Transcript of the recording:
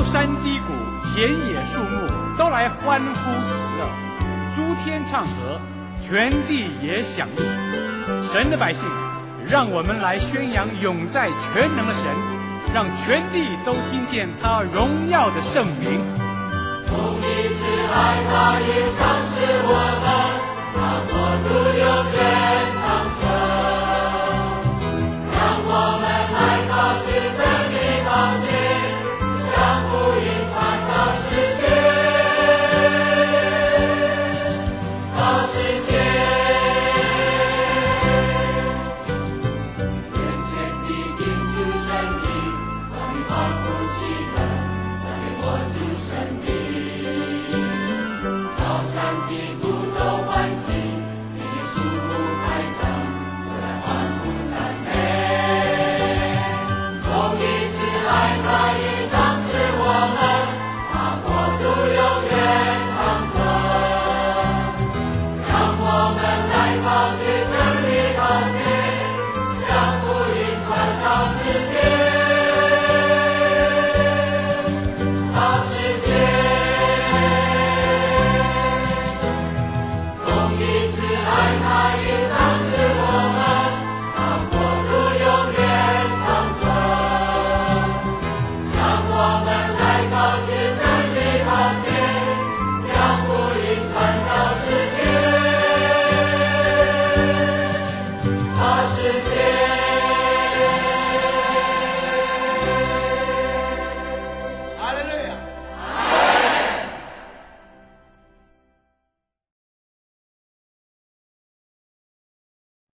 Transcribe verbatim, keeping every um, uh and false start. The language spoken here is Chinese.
山低谷、田野树木都来欢呼喜乐，诸天唱和，全地也响应。神的百姓，让我们来宣扬永在全能的神，让全地都听见他荣耀的圣名。 公义是爱他，也赏赐我们，他国度永远。